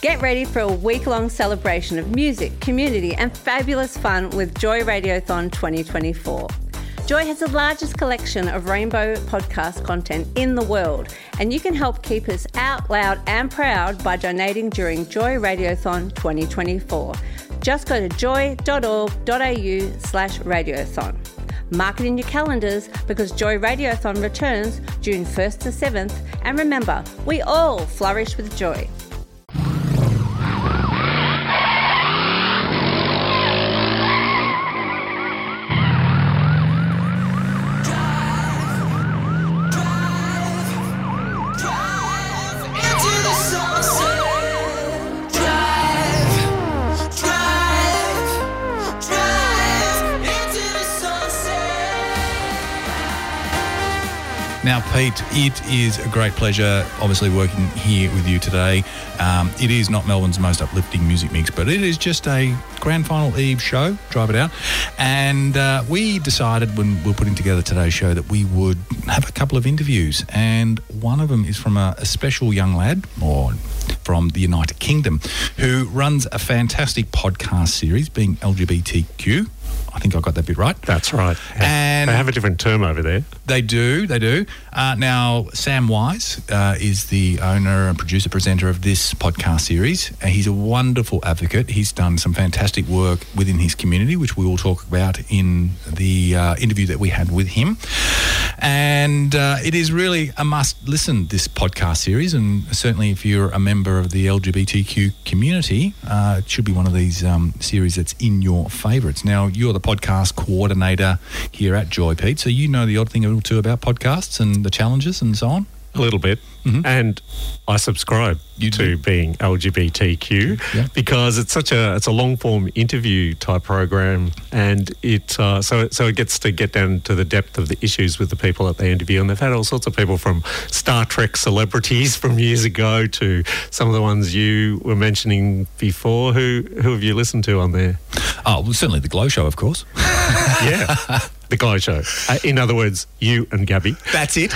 Get ready for a week-long celebration of music, community and fabulous fun with Joy Radiothon 2024. Joy has the largest collection of rainbow podcast content in the world, and you can help keep us out loud and proud by donating during Joy Radiothon 2024. Just go to joy.org.au/radiothon. Mark it in your calendars because Joy Radiothon returns June 1st to 7th, and remember, we all flourish with joy. Now, Pete, it is a great pleasure, obviously, working here with you today. It is not Melbourne's most uplifting music mix, but it is just a Grand Final Eve show, Drive It Out. And we decided when we were putting together today's show that we would have a couple of interviews. And one of them is from a special young lad, or from the United Kingdom, who runs a fantastic podcast series, being LGBTQ. I think I got that bit right. That's right. And they have a different term over there. They do. Now, Sam Wise is the owner and producer-presenter of this podcast series. He's a wonderful advocate. He's done some fantastic work within his community, which we will talk about in the interview that we had with him. And it is really a must-listen, this podcast series, and certainly if you're a member of the LGBTQ community, it should be one of these series that's in your favourites. Now, you're the podcast coordinator here at Joy, Pete, so you know the odd thing or two about podcasts and the challenges and so on? A little bit. Mm-hmm. And I subscribe to being LGBTQ because it's it's a long form interview type program, and it so it gets to get down to the depth of the issues with the people that they interview. And they've had all sorts of people from Star Trek celebrities from years ago to some of the ones you were mentioning before. Who have you listened to on there? Oh, well, certainly the Glow Show, of course. Yeah. The Glow Show. In other words, you and Gabby. That's it.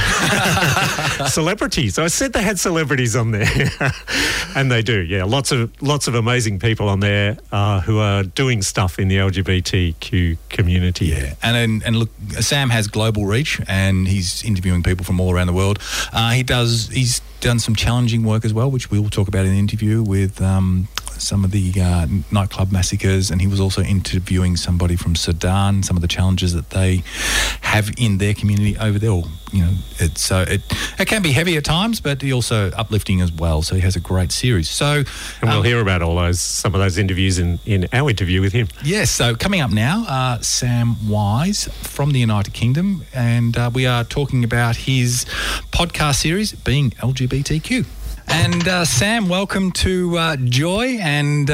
Celebrities. I said they had celebrities on there. And they do, yeah. Lots of amazing people on there who are doing stuff in the LGBTQ community. Yeah. And look, Sam has global reach and he's interviewing people from all around the world. He's done some challenging work as well, which we will talk about in the interview with some of the nightclub massacres, and he was also interviewing somebody from Sudan, some of the challenges that they have in their community over there. It can be heavy at times, but he also uplifting as well. So he has a great series. So, and we'll hear about some of those interviews in our interview with him. Yes. So coming up now, Sam Wise from the United Kingdom, and we are talking about his podcast series, being LGBTQ. And Sam, welcome to Joy, and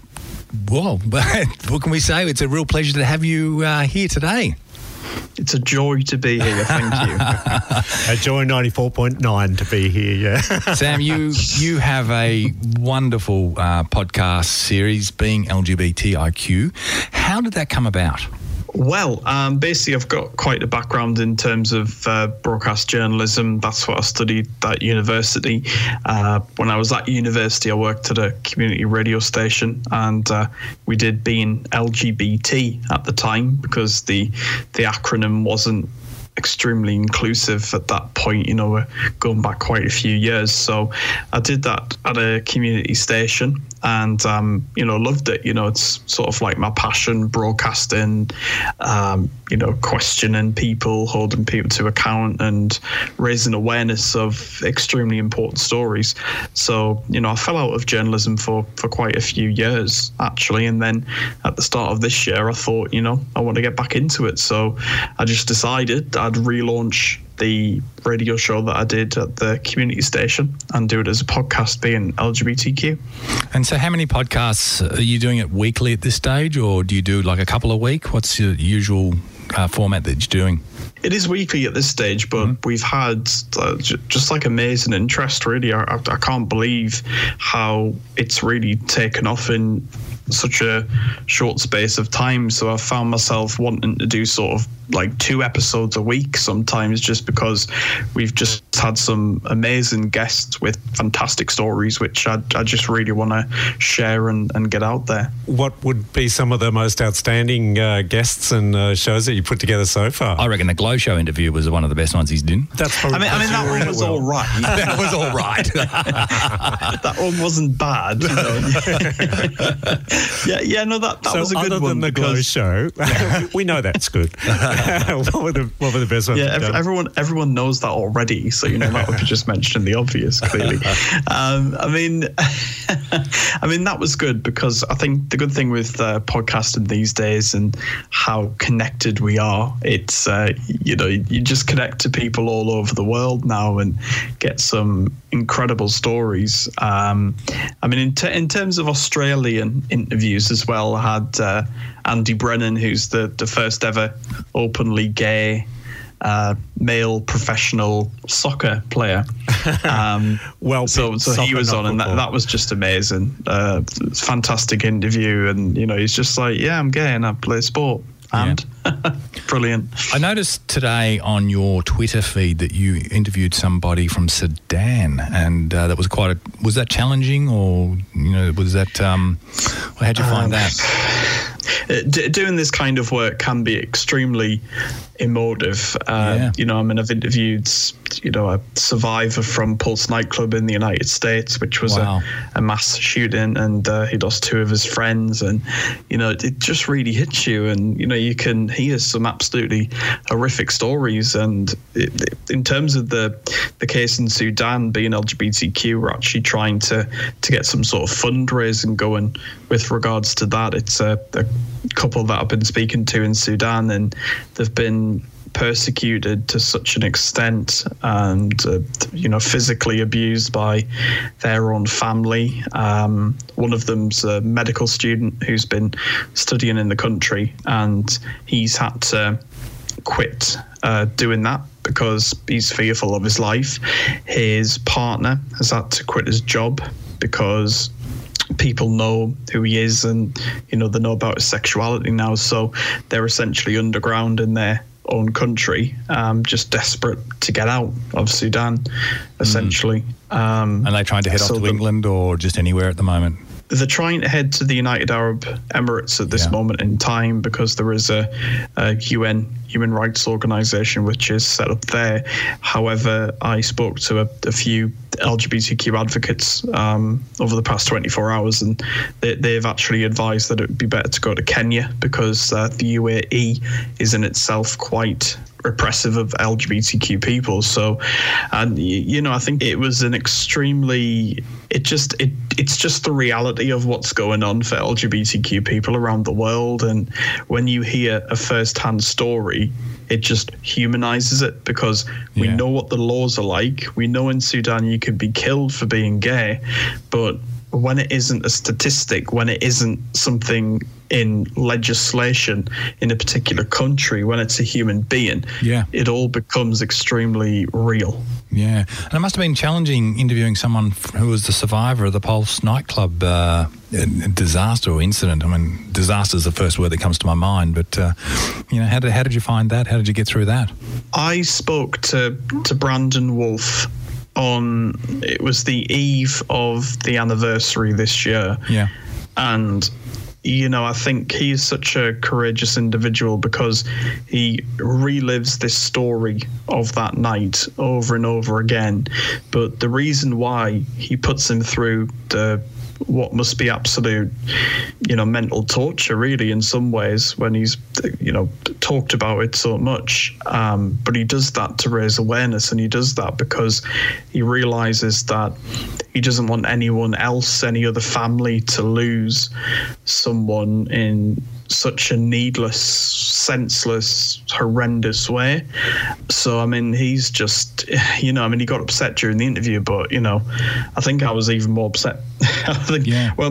what can we say? It's a real pleasure to have you here today. It's a joy to be here, thank you. A joy 94.9 to be here, yeah. Sam, you have a wonderful podcast series, being LGBTIQ. How did that come about? Well, basically, I've got quite a background in terms of broadcast journalism. That's what I studied at university. When I was at university, I worked at a community radio station, and we did being LGBT at the time because the acronym wasn't extremely inclusive at that point. We're going back quite a few years. So I did that at a community station, and loved it. It's sort of like my passion, broadcasting, questioning people, holding people to account, and raising awareness of extremely important stories. So I fell out of journalism for quite a few years actually, and then at the start of this year I thought I want to get back into it. So I just decided I'd relaunch the radio show that I did at the community station and do it as a podcast, being LGBTQ. And so how many podcasts are you doing it weekly at this stage, or do you do like a couple a week? What's your usual format that you're doing? It is weekly at this stage, but we've had just like amazing interest, really. I can't believe how it's really taken off in such a short space of time. So I found myself wanting to do sort of like 2 episodes a week sometimes, just because we've just had some amazing guests with fantastic stories, which I just really want to share and get out there. What would be some of the most outstanding guests and shows that you put together so far? I reckon the Glow Show interview was one of the best ones he's done. That's probably that one was all right. That was all right. That one wasn't bad. You know? that was a good one. Other than the Glow Show, we know that's good. What were the best ones? Yeah, everyone knows that already, so that would be just mentioning the obvious. Clearly, I mean, that was good, because I think the good thing with podcasting these days and how connected we are, it's you just connect to people all over the world now and get some incredible stories. I mean, in terms of Australian interviews as well, I had Andy Brennan, who's the first ever openly gay male professional soccer player. So he was on, and that was just amazing. Fantastic interview, and he's just like, yeah, I'm gay and I play sport. And brilliant. I noticed today on your Twitter feed that you interviewed somebody from Sudan, and that was was that challenging, or was that how'd you find that? Doing this kind of work can be extremely emotive. I mean, I've interviewed a survivor from Pulse nightclub in the United States, which was a mass shooting, and he lost 2 of his friends, and it just really hits you, and you can hear some absolutely horrific stories. And in terms of the case in Sudan, being LGBTQ, we're actually trying to get some sort of fundraising going with regards to that. It's a couple that I've been speaking to in Sudan, and they've been persecuted to such an extent, and physically abused by their own family. One of them's a medical student who's been studying in the country, and he's had to quit doing that because he's fearful of his life. His partner has had to quit his job because people know who he is, and they know about his sexuality now, so they're essentially underground in their own country, just desperate to get out of Sudan, essentially. And they're trying to head off to England or just anywhere at the moment? They're trying to head to the United Arab Emirates at this moment in time, because there is a UN human rights organization which is set up there. However, I spoke to a few LGBTQ advocates over the past 24 hours, and they've actually advised that it would be better to go to Kenya, because the UAE is in itself quite repressive of LGBTQ people. So, and I think it was an extremely, it's just the reality of what's going on for LGBTQ people around the world. And when you hear a first-hand story, it just humanizes it, because we know what the laws are like. We know in Sudan you could be killed for being gay, but when it isn't a statistic, when it isn't something in legislation in a particular country, when it's a human being, it all becomes extremely real. Yeah. And it must have been challenging interviewing someone who was the survivor of the Pulse nightclub disaster or incident. I mean, disaster is the first word that comes to my mind, but how did you find that? How did you get through that? I spoke to Brandon Wolf it was the eve of the anniversary this year. Yeah. And I think he's such a courageous individual, because he relives this story of that night over and over again. But the reason why he puts him through what must be absolute, mental torture, really, in some ways, when he's, talked about it so much. But he does that to raise awareness, and he does that because he realizes that he doesn't want anyone else, any other family, to lose someone in such a needless, senseless, horrendous way. So, I mean, he's just, he got upset during the interview, but, I think I was even more upset I think,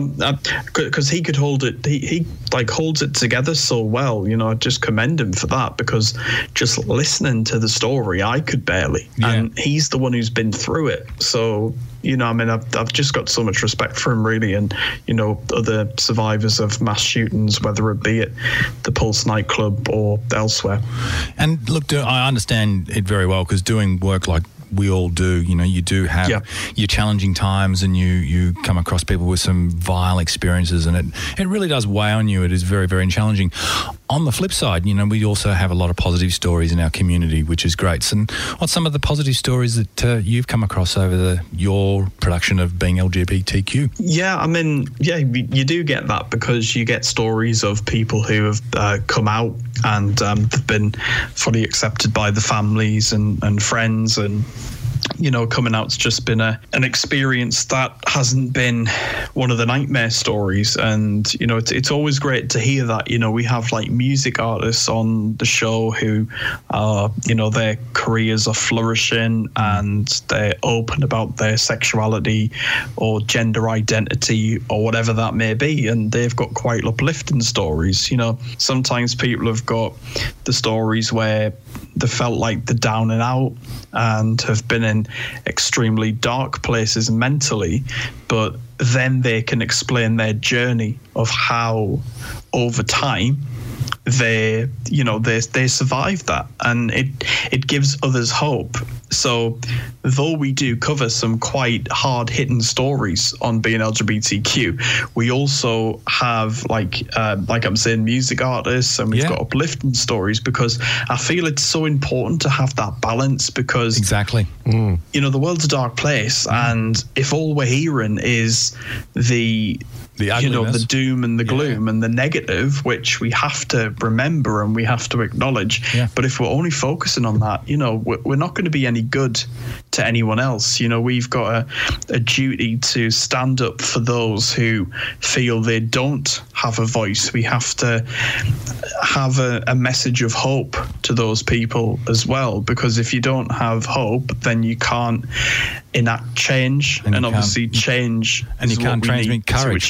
because he could hold it, he like holds it together so well. You know, I just commend him for that, because just listening to the story, I could barely, and he's the one who's been through it. So, you know, I mean, I've just got so much respect for him, really, and, you know, other survivors of mass shootings, whether it be at the Pulse nightclub or elsewhere. And look, I understand it very well, because doing work like we all do, you know, you do have your challenging times, and you come across people with some vile experiences, and it really does weigh on you. It is very, very challenging. On the flip side, you know, we also have a lot of positive stories in our community, which is great. So what's some of the positive stories that you've come across over your production of Being LGBTQ? Yeah, I mean, you do get that, because you get stories of people who have come out and have been fully accepted by the families and friends, and, you know, coming out's just been an experience that hasn't been one of the nightmare stories. And, you know, it's always great to hear that. You know, we have like music artists on the show who are, you know, their careers are flourishing and they're open about their sexuality or gender identity or whatever that may be, and they've got quite uplifting stories. You know, sometimes people have got the stories where they felt like they're down and out and have been in extremely dark places mentally, but then they can explain their journey of how over time they survived that, and it gives others hope. So though we do cover some quite hard-hitting stories on Being LGBTQ, we also have like I'm saying, music artists, and we've got uplifting stories, because I feel it's so important to have that balance, because you know, the world's a dark place, and if all we're hearing is the you know, the doom and the gloom and the negative, which we have to remember and we have to acknowledge. But if we're only focusing on that, you know, we're not going to be any good to anyone else. You know, we've got a duty to stand up for those who feel they don't have a voice. We have to have a message of hope to those people as well, because if you don't have hope, then you can't enact change, and obviously change, and you can't transmit courage,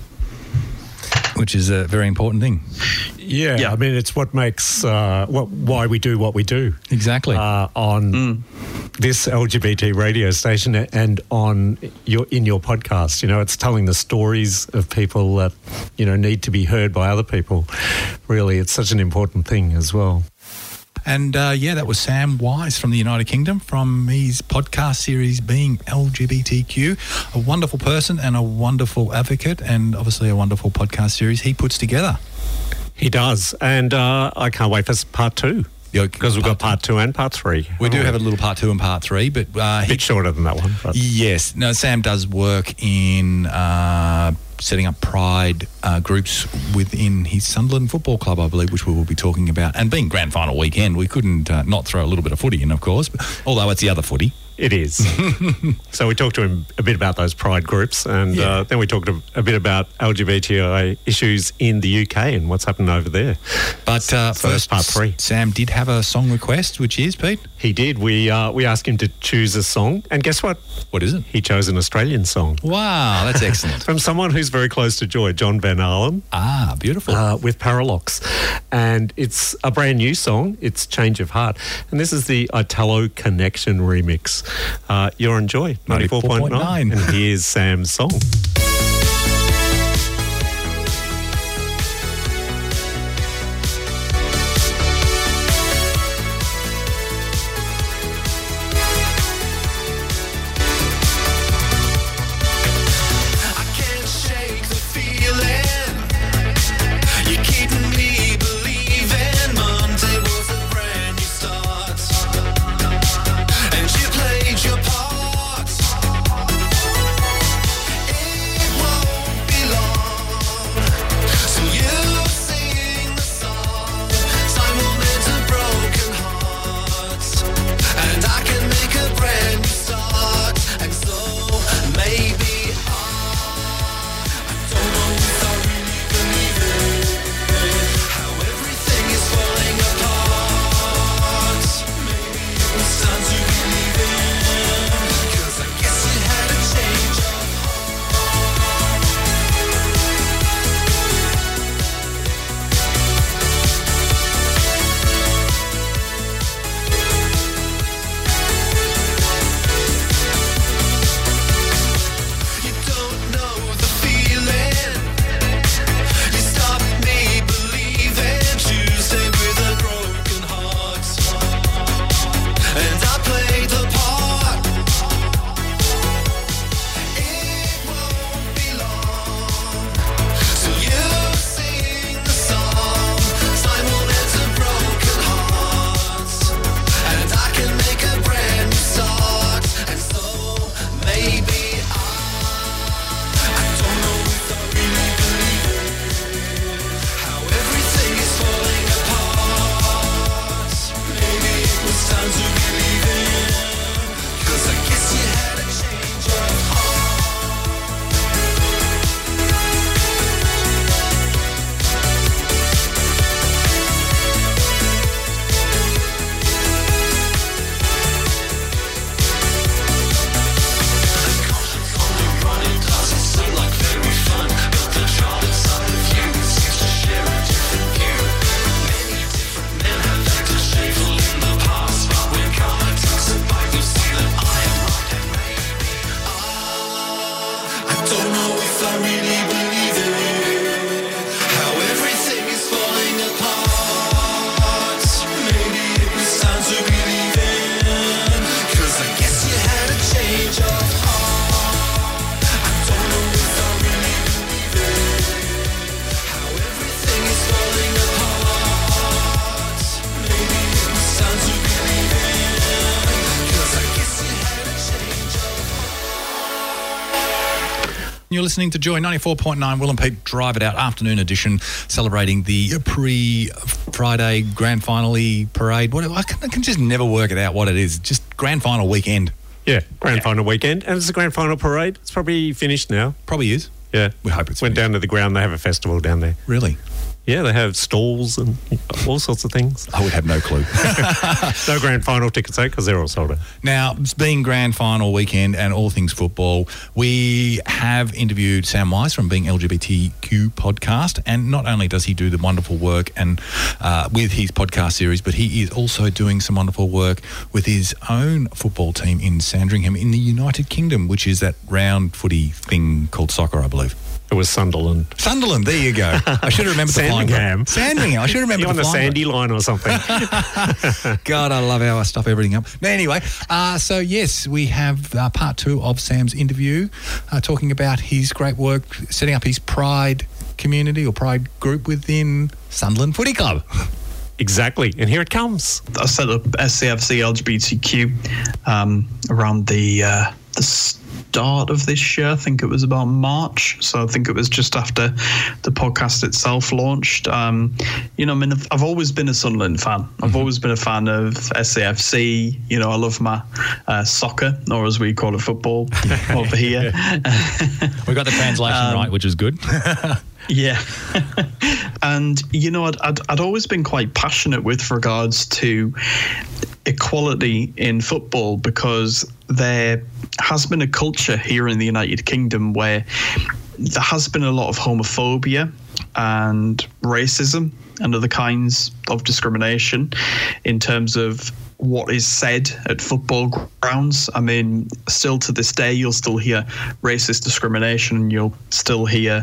which is a very important thing. Yeah, I mean, it's what makes why we do what we do. Exactly. On this LGBT radio station and in your podcast, you know, it's telling the stories of people that, you know, need to be heard by other people. Really, it's such an important thing as well. And that was Sam Wise from the United Kingdom, from his podcast series Being LGBTQ. A wonderful person and a wonderful advocate, and obviously a wonderful podcast series he puts together. He does, and I can't wait for part 2. Because we've got part 2 and part 3. We do have a little part 2 and part 3, but a bit shorter than that one. But. Yes. No, Sam does work in setting up pride groups within his Sunderland Football Club, I believe, which we will be talking about. And being grand final weekend, we couldn't not throw a little bit of footy in, of course, although it's the other footy. It is. So we talked to him a bit about those pride groups, and then we talked a bit about LGBTI issues in the UK and what's happened over there. But first, part 3. Sam did have a song request, which is, Pete? He did. We asked him to choose a song, and guess what? What is it? He chose an Australian song. Wow, that's excellent. From someone who's very close to Joy, John Van Allen. Ah, beautiful. With Paralox. And it's a brand new song. It's Change of Heart. And this is the Italo Connection remix. You're on Joy 94.9. And here's Sam's song. Your part in You're listening to Joy 94.9 Will and Pete Drive It Out afternoon edition, celebrating the pre-Friday grand finale parade. Whatever. I can just never work it out what it is. Just grand final weekend. Yeah, grand final weekend. And it's the grand final parade. It's probably finished now. Probably is. Yeah. We hope it's Went down to the ground. They have a festival down there. Really? Yeah, they have stalls and all sorts of things. I would have no clue. No grand final tickets, though, because they're all sold out. Now, being grand final weekend and all things football, we have interviewed Sam Wise from Being LGBTQ podcast, and not only does he do the wonderful work and with his podcast series, but he is also doing some wonderful work with his own football team in Sandringham in the United Kingdom, which is that round footy thing called soccer, I believe. It was Sunderland. Sunderland, there you go. I should have remembered the flying. Sandringham. I should have remembered You're on the sandy line or something. God, I love how I stuff everything up. But anyway, so yes, we have part 2 of Sam's interview, talking about his great work setting up his Pride community or Pride group within Sunderland Footy Club. Exactly, and here it comes. I set up SCFC LGBTQ around the start of this year. I think it was about March, so I think it was just after the podcast itself launched. I've always been a Sunderland fan. I've always been a fan of SCFC. I love my soccer, or as we call it, football over here. We got the translation right, which is good. Yeah. And, I'd always been quite passionate with regards to equality in football, because there has been a culture here in the United Kingdom where there has been a lot of homophobia and racism and other kinds of discrimination in terms of what is said at football grounds. I mean, still to this day, you'll still hear racist discrimination, and you'll still hear,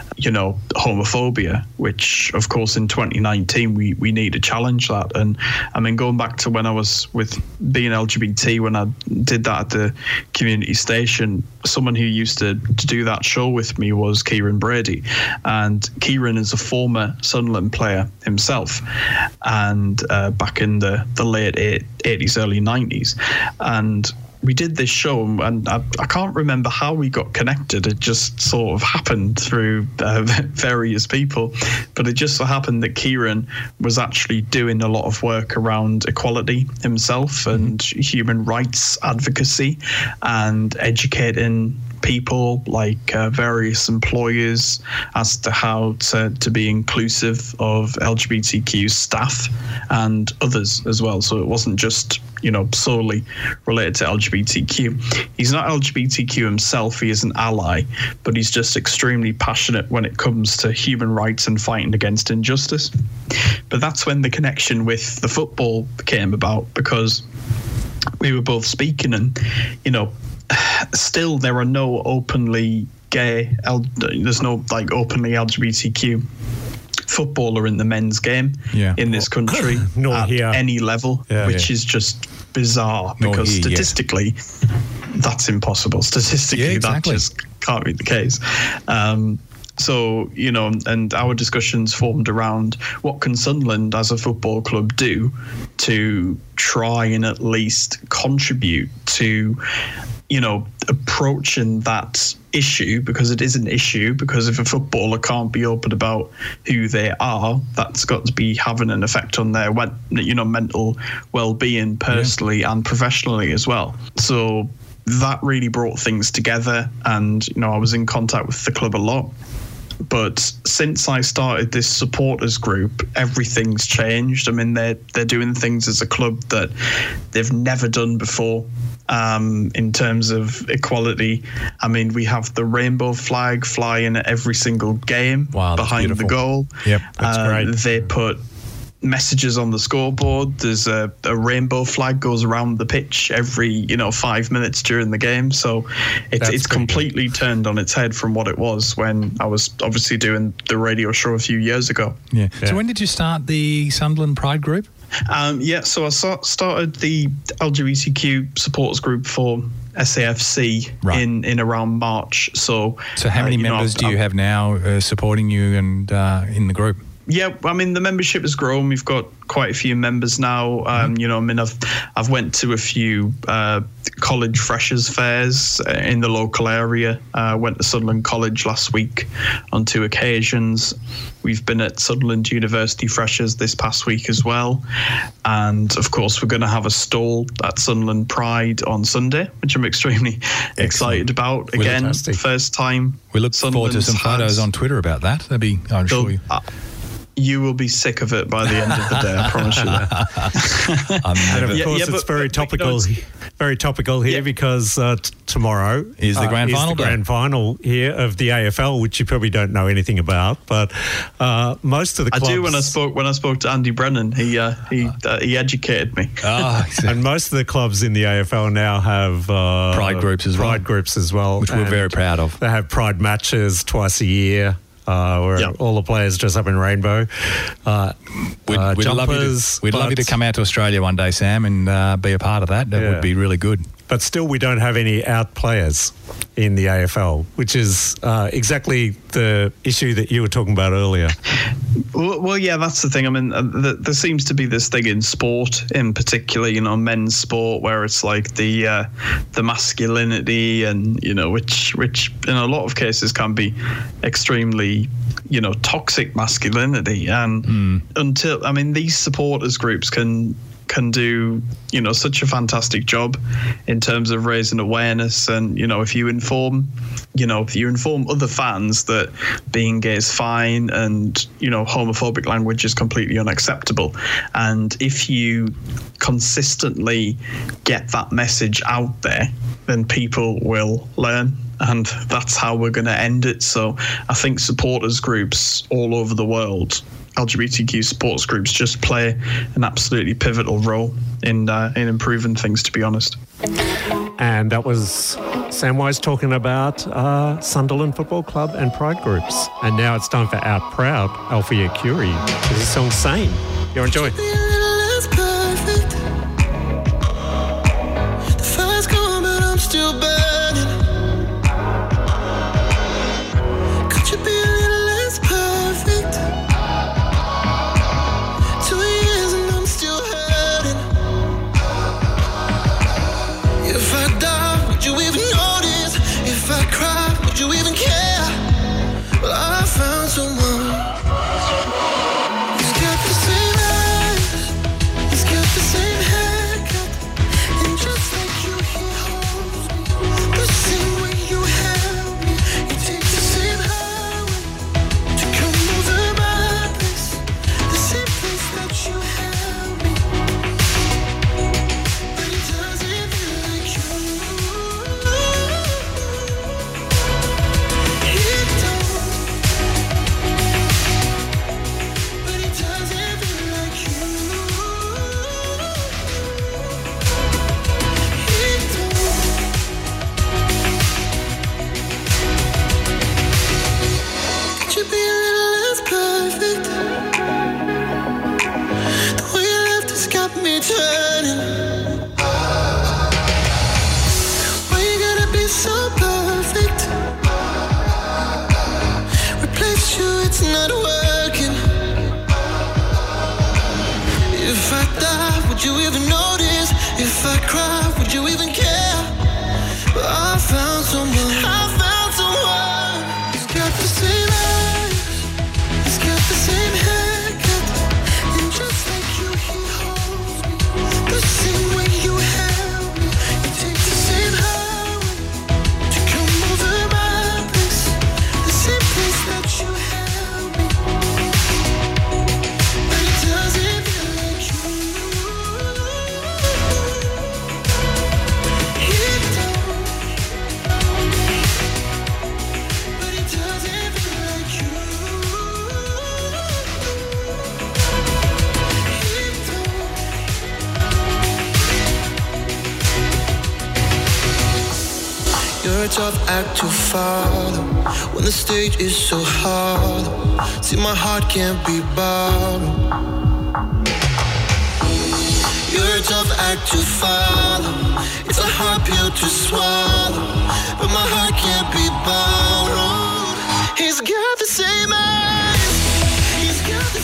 homophobia, which, of course, in 2019, we need to challenge that. And I mean, going back to when I was with Being LGBT, when I did that at the community station, someone who used to do that show with me was Kieran Brady. And Kieran is a former Sunderland player himself, and back in the late 80s, early 90s. And we did this show, and I can't remember how we got connected. It just sort of happened through various people. But it just so happened that Kieran was actually doing a lot of work around equality himself and human rights advocacy and educating people, like various employers, as to how to be inclusive of LGBTQ staff and others as well. So it wasn't just, solely related to LGBTQ. He's not LGBTQ himself, he is an ally, but he's just extremely passionate when it comes to human rights and fighting against injustice. But that's when the connection with the football came about, because we were both speaking, and, still there are no openly gay, there's no openly LGBTQ footballer in the men's game in this country at any level, which is just bizarre, because statistically that's impossible. Statistically, that just can't be the case. So, and our discussions formed around what can Sunderland as a football club do to try and at least contribute to, approaching that issue, because it is an issue, because if a footballer can't be open about who they are, that's got to be having an effect on their, mental well-being personally and professionally as well. So that really brought things together, and, I was in contact with the club a lot. But since I started this supporters group, everything's changed. I mean, they're doing things as a club that they've never done before in terms of equality. I mean, we have the rainbow flag flying at every single game behind the goal. Yep, that's great. They put messages on the scoreboard. There's a rainbow flag goes around the pitch every 5 minutes during the game. So it's completely turned on its head from what it was when I was obviously doing the radio show a few years ago. So when did you start the Sunderland Pride group? So I started the LGBTQ supporters group for SAFC in around March. So how many members do you have now supporting you and in the group? Yeah, I mean, the membership has grown. We've got quite a few members now. You know, I mean, I've went to a few college freshers fairs in the local area. Went to Sunderland College last week on 2 occasions. We've been at Sunderland University freshers this past week as well. And of course, we're going to have a stall at Sunderland Pride on Sunday, which I'm extremely excited about. Again, first time. We look forward to some photos on Twitter about that. That'd be, I'm sure. You will be sick of it by the end of the day, I promise you that. And of course, it's very topical. Very topical here because tomorrow is the grand final. The grand final here of the AFL, which you probably don't know anything about, but most of the clubs. I do. When I spoke to Andy Brennan, he educated me. And most of the clubs in the AFL now have pride groups as well, which we're very proud of. They have pride matches twice a year. Where all the players dress up in rainbow. We'd love you to come out to Australia one day, Sam, and be a part of that. That would be really good. But still, we don't have any out players in the AFL, which is exactly the issue that you were talking about earlier. Well, yeah, that's the thing. I mean, there seems to be this thing in sport, in particular, you know, men's sport, where it's like the masculinity, and you know, which in a lot of cases can be extremely, you know, toxic masculinity. And until, I mean, these supporters groups can do, you know, such a fantastic job in terms of raising awareness. And, you know, if you inform other fans that being gay is fine and, you know, homophobic language is completely unacceptable, and if you consistently get that message out there, then people will learn. And that's how we're going to end it. So I think supporters groups all over the world, LGBTQ supporters groups, just play an absolutely pivotal role in improving things, to be honest. And that was Sam Wise talking about Sunderland Football Club and pride groups. And now it's time for Out Proud, Alfie Akuri. This is song Sane. You enjoy. Tough act to follow when the stage is so hollow. See, my heart can't be bottled. You're a tough act to follow. It's a hard pill to swallow, but my heart can't be borrowed. He's got the same eyes. He's got the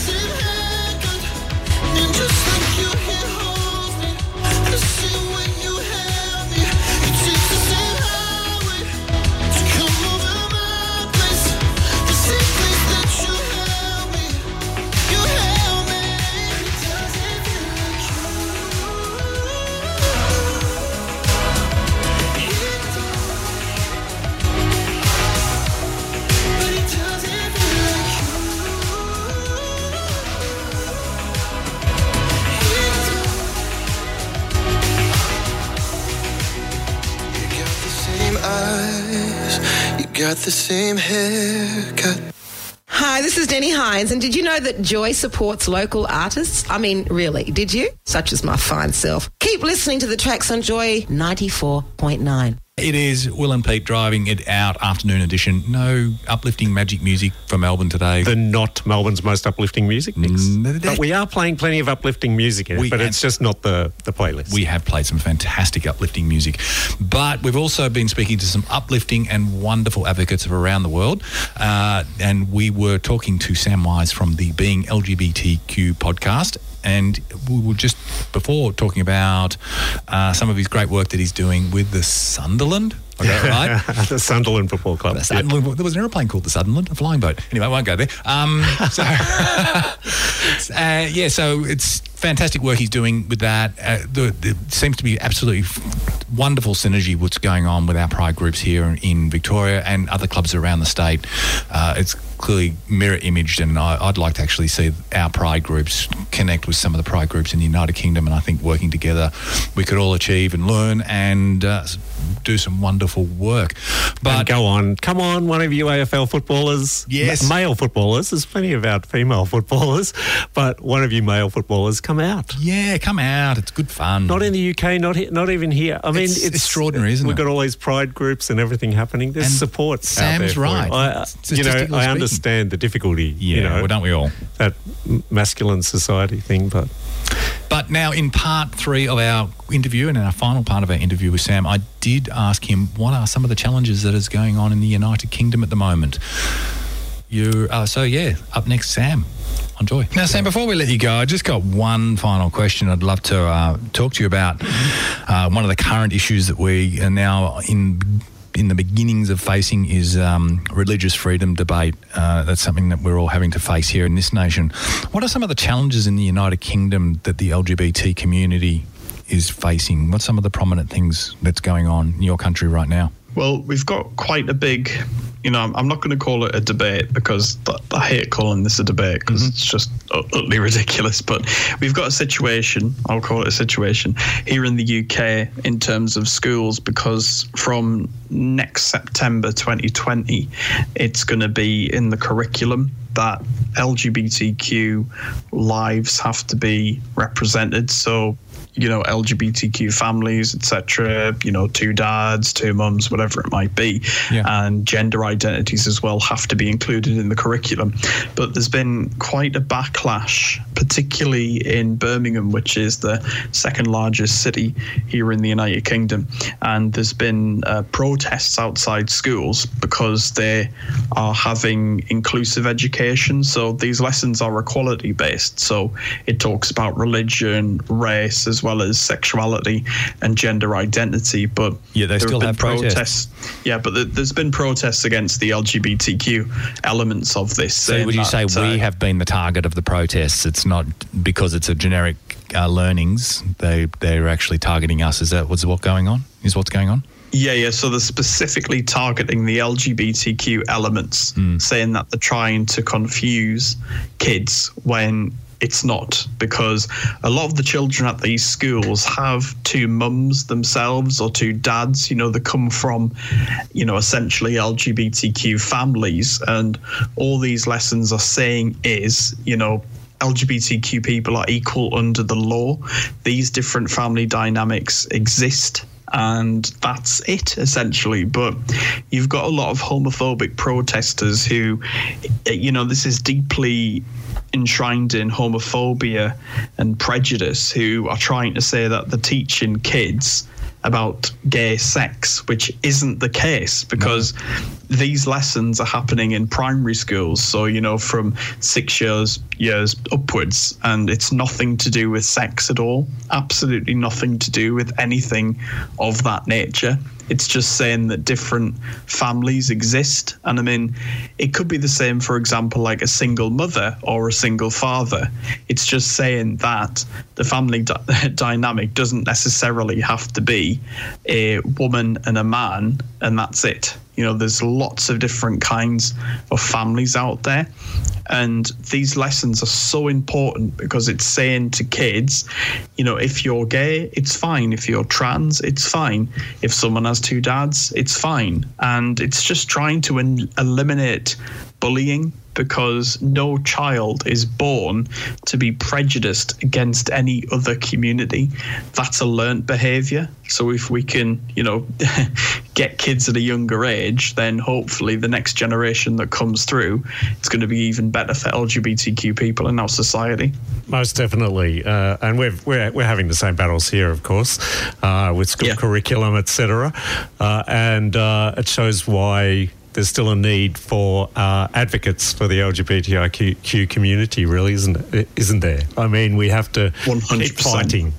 got the same haircut. Hi, this is Denny Hines, and did you know that Joy supports local artists? I mean, really, did you? Such as my fine self. Keep listening to the tracks on Joy 94.9. It is Will and Pete driving it out, afternoon edition. No uplifting magic music for Melbourne today. The not Melbourne's most uplifting music mix. But we are playing plenty of uplifting music in it, but it's just not the playlist. We have played some fantastic uplifting music. But we've also been speaking to some uplifting and wonderful advocates of around the world. And we were talking to Sam Wise from the Being LGBTQ podcast. And we were just before talking about some of his great work that he's doing with the Sunderland. I got it right? The Sunderland Football Club. The Sunderland, There was an aeroplane called the Sunderland, a flying boat. Anyway, I won't go there. So it's fantastic work he's doing with that. There seems to be absolutely wonderful synergy what's going on with our pride groups here in Victoria and other clubs around the state. It's clearly mirror imaged, and I'd like to actually see our pride groups connect with some of the pride groups in the United Kingdom, and I think working together we could all achieve and learn and do some wonderful work. But and go on, come on, one of you AFL footballers, yes, male footballers. There's plenty of our female footballers, but one of you male footballers, come out. Yeah, come out. It's good fun. Not in the UK, not even here. I mean, it's extraordinary, isn't it? We've got all these pride groups and everything happening. There's support. Sam's right. I understand the difficulty. Yeah, well, don't we all? That masculine society thing, But now in part 3 of our interview and in our final part of our interview with Sam, I did ask him what are some of the challenges that is going on in the United Kingdom at the moment. Up next, Sam on Joy. Now, Sam, before we let you go, I just got one final question I'd love to talk to you about. One of the current issues that we are now in the beginnings of facing is religious freedom debate. That's something that we're all having to face here in this nation. What are some of the challenges in the United Kingdom that the LGBT community is facing? What's some of the prominent things that's going on in your country right now? Well, we've got quite a big, I'm not going to call it a debate because I hate calling this a debate because it's just utterly ridiculous. But we've got a situation, I'll call it a situation, here in the UK in terms of schools, because from next September 2020, it's going to be in the curriculum that LGBTQ lives have to be represented. So, LGBTQ families, etc., 2 dads, 2 mums, whatever it might be, and gender identities as well have to be included in the curriculum. But there's been quite a backlash, particularly in Birmingham, which is the second largest city here in the United Kingdom. And there's been protests outside schools because they are having inclusive education. So these lessons are equality based. So it talks about religion, race, as well as sexuality and gender identity. But they still have protests. Yeah, but there's been protests against the LGBTQ elements of this. So would you say we have been the target of the protests? It's not because it's a generic learnings. They're actually targeting us. Is that what's going on? Is what's going on? Yeah. So they're specifically targeting the LGBTQ elements, saying that they're trying to confuse kids when it's not, because a lot of the children at these schools have 2 mums themselves or 2 dads, they come from, essentially LGBTQ families. And all these lessons are saying is, LGBTQ people are equal under the law. These different family dynamics exist. And that's it, essentially. But you've got a lot of homophobic protesters who, this is deeply enshrined in homophobia and prejudice, who are trying to say that they're teaching kids about gay sex, which isn't the case, because these lessons are happening in primary schools. So, from 6 years upwards, and it's nothing to do with sex at all. Absolutely nothing to do with anything of that nature. It's just saying that different families exist. And I mean, it could be the same, for example, like a single mother or a single father. It's just saying that the family dynamic doesn't necessarily have to be a woman and a man, and that's it. there's lots of different kinds of families out there. And these lessons are so important because it's saying to kids, if you're gay, it's fine. If you're trans, it's fine. If someone has two dads, it's fine. And it's just trying to eliminate bullying, because no child is born to be prejudiced against any other community. That's a learnt behaviour. So if we can, get kids at a younger age, then hopefully the next generation that comes through, it's going to be even better for LGBTQ people in our society. Most definitely. And we're having the same battles here, of course, with school curriculum, etc. And it shows why there's still a need for advocates for the LGBTIQ community, really, isn't there? I mean, we have to 100%. keep fighting.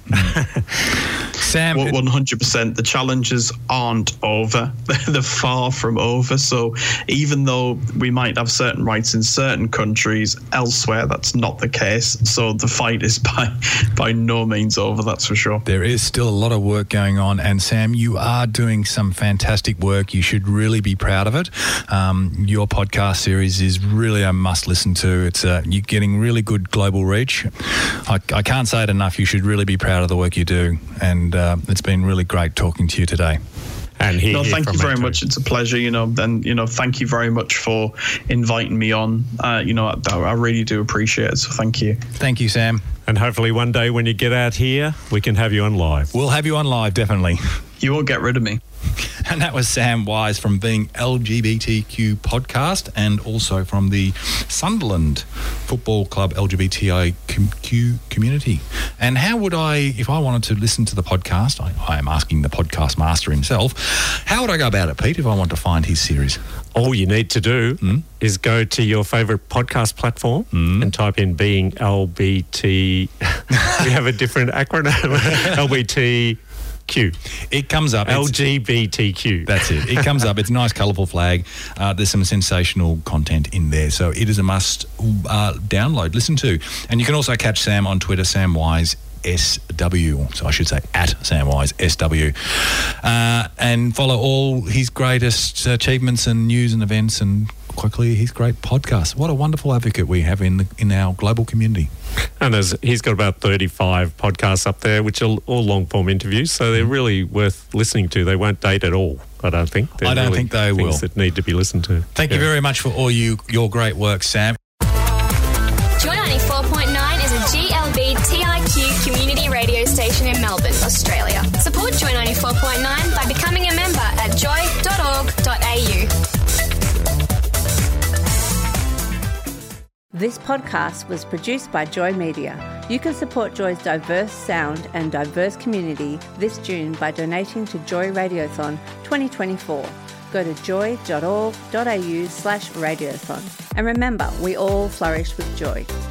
Sam, 100%. The challenges aren't over. They're far from over. So even though we might have certain rights in certain countries, elsewhere that's not the case. So the fight is by no means over, that's for sure. There is still a lot of work going on. And Sam, you are doing some fantastic work. You should really be proud of it. Your podcast series is really a must listen to. It's you're getting really good global reach. I can't say it enough. You should really be proud of the work you do. And it's been really great talking to you today. And thank you very much. It's a pleasure, and thank you very much for inviting me on. I really do appreciate it. So thank you. Thank you, Sam. And hopefully one day when you get out here, we can have you on live. We'll have you on live, definitely. You won't get rid of me. And that was Sam Wise from Being LGBTQ podcast, and also from the Sunderland Football Club LGBTIQ community. And how would if I wanted to listen to the podcast, I am asking the podcast master himself, how would I go about it, Pete, if I want to find his series? All you need to do is go to your favourite podcast platform and type in Being LBT. We have a different acronym, LBTQ. It comes up. LGBTQ. That's it. It comes up. It's a nice, colourful flag. There's some sensational content in there. So it is a must download, listen to. And you can also catch Sam on Twitter, Sam Wise SW. So I should say at Sam Wise SW. And follow all his greatest achievements and news and events, and quickly his great podcast. What a wonderful advocate we have in our global community. And he's got about 35 podcasts up there, which are all long-form interviews, so they're really worth listening to. They won't date at all, I don't think. I don't think they will. Things that need to be listened to. Thank you very much for all your great work, Sam. Joy 94.9 is a GLBTIQ community radio station in Melbourne, Australia. Support Joy 94.9 by becoming a member at joy.org.au. This podcast was produced by Joy Media. You can support Joy's diverse sound and diverse community this June by donating to Joy Radiothon 2024. Go to joy.org.au/radiothon. And remember, we all flourish with joy.